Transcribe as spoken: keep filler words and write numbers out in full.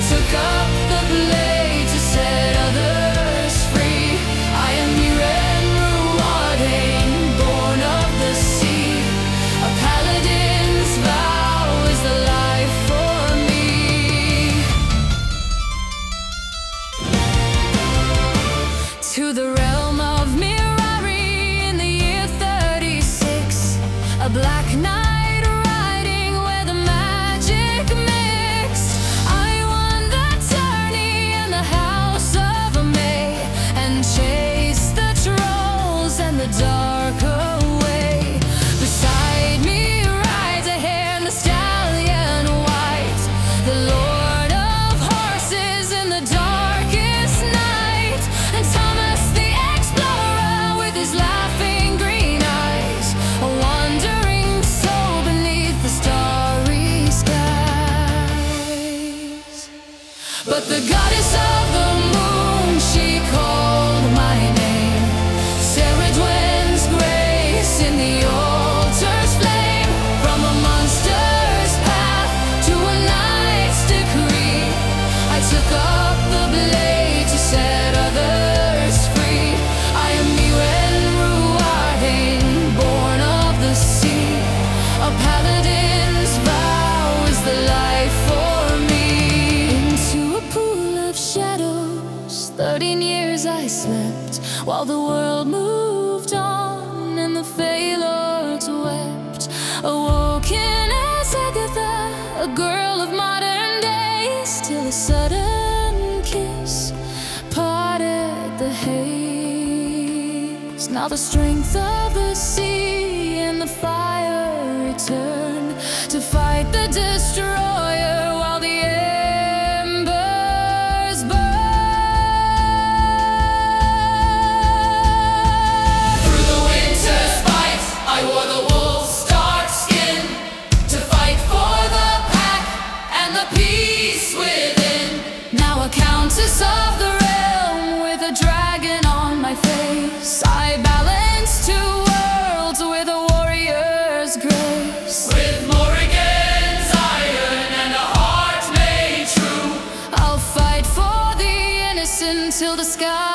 took up the blade to set others free. I am Miren Ruadhain, born of the sea. A paladin's vow is the life for me. To the realm of Mirari in the year thirty-six, a black knight dark away. Beside me rides a hairless stallion white, the lord of horses in the darkest night. And Thomas the explorer with his laughing green eyes, a wandering soul beneath the starry skies. But the goddess of the moon, she called my name. Sarah Dwen's grace in the altar's flame. From a monster's path to a knight's decree, I took up the blade to set others free. I am Miren Ruadhain, born of the sea. A paladin's vow is the life for me. Into a pool of shadows, thirteen years I slept, while the world moved on and the Fey Lords wept. Awoken as Agatha, a girl of modern days, till a sudden kiss parted the haze. Now the strength of the sea and the fire returned to fight the destroyer while the embers burned. Through the winter's fight, I wore the wolf's dark skin to fight for the pack and the peace within. Now a countess of the realm with a dragon on my face, I balance two worlds with a warrior's grace. With Morrigan's iron and a heart made true, I'll fight for the innocent till the sky